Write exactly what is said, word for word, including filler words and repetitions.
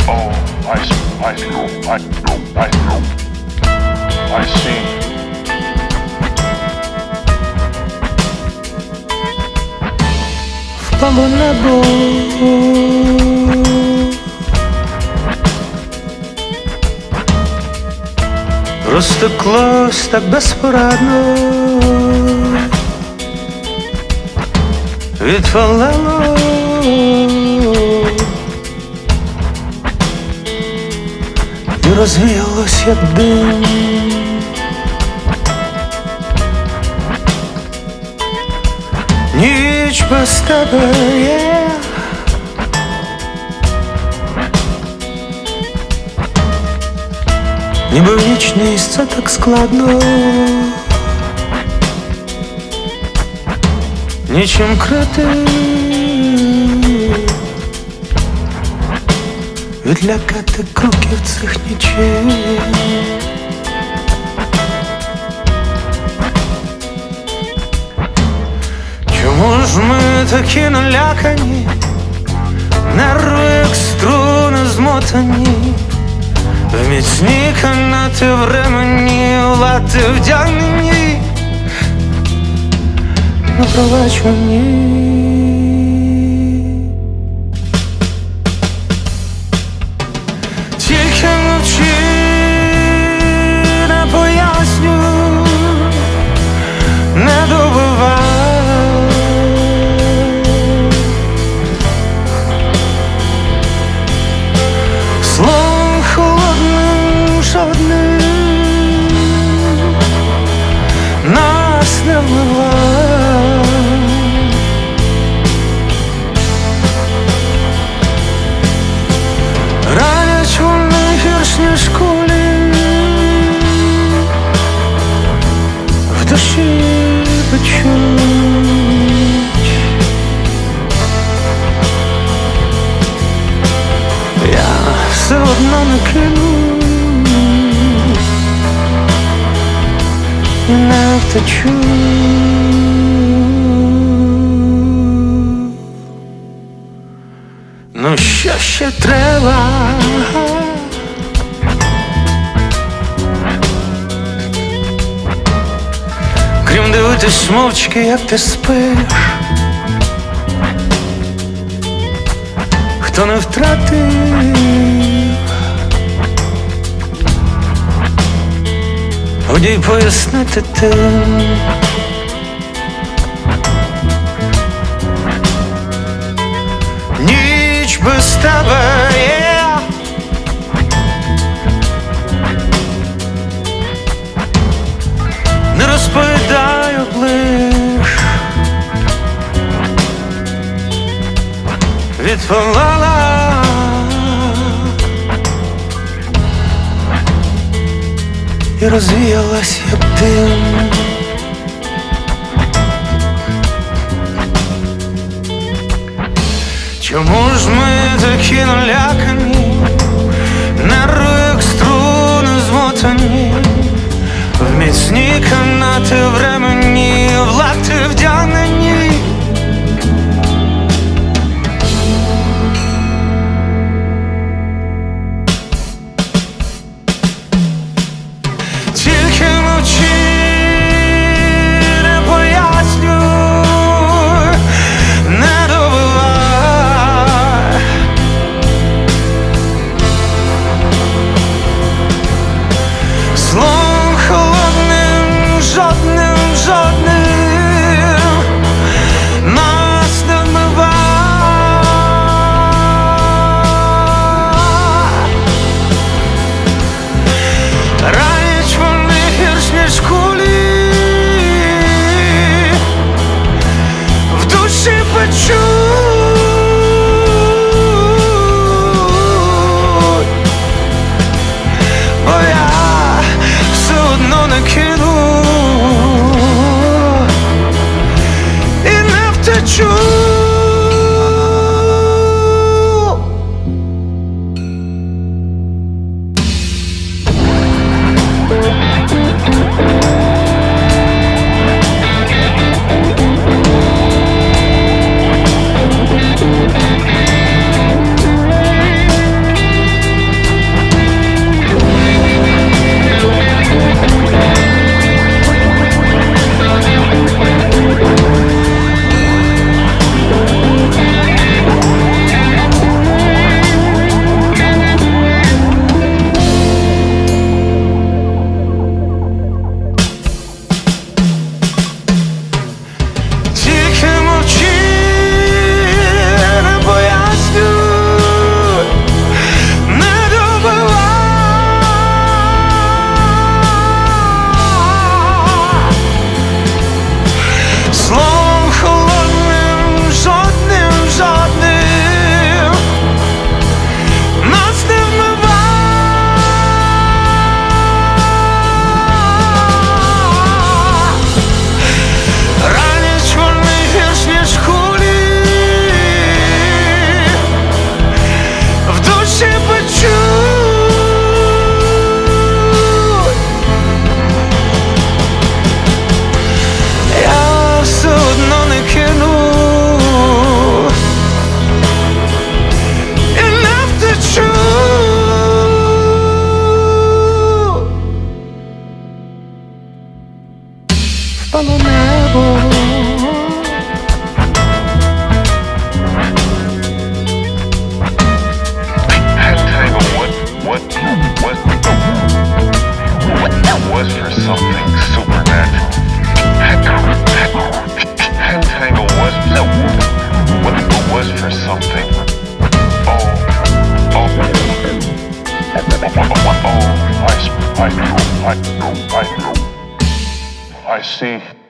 Oh, I, I, I, I, I see. Впало небо, розтеклось так безпорадно, відвалило і розвіялось, як дим. Ніч без тебе є, ніби в нічність це так складно, нічим крити, відлякати кроків цих нічей. Чому ж ми такі налякані, нерви як струни змотані, в міцні канати в ремені, лати вдягнені, напроваджені. Тільки мовчи, не поясню, не добивай. Словом холодним жодним нас не вмивай. Ранять вони гірш, ніж кулі, в душі печуть. Я все одно не кину і не втечу. Ну що ще треба? Крім дивитись мовчки, як ти спиш, хто не втратив, годі й пояснити тим. Ніч без тебе є, не розповідаю ближ, відпалала і розвіялась, як дим. Чому ж ми такі налякані, нерви як струни змотані, в міцні канати в ремені, в лати вдягнені. Тільки мовчи, не поясню, не добивай. Словом холодним, жодним, жодним I see.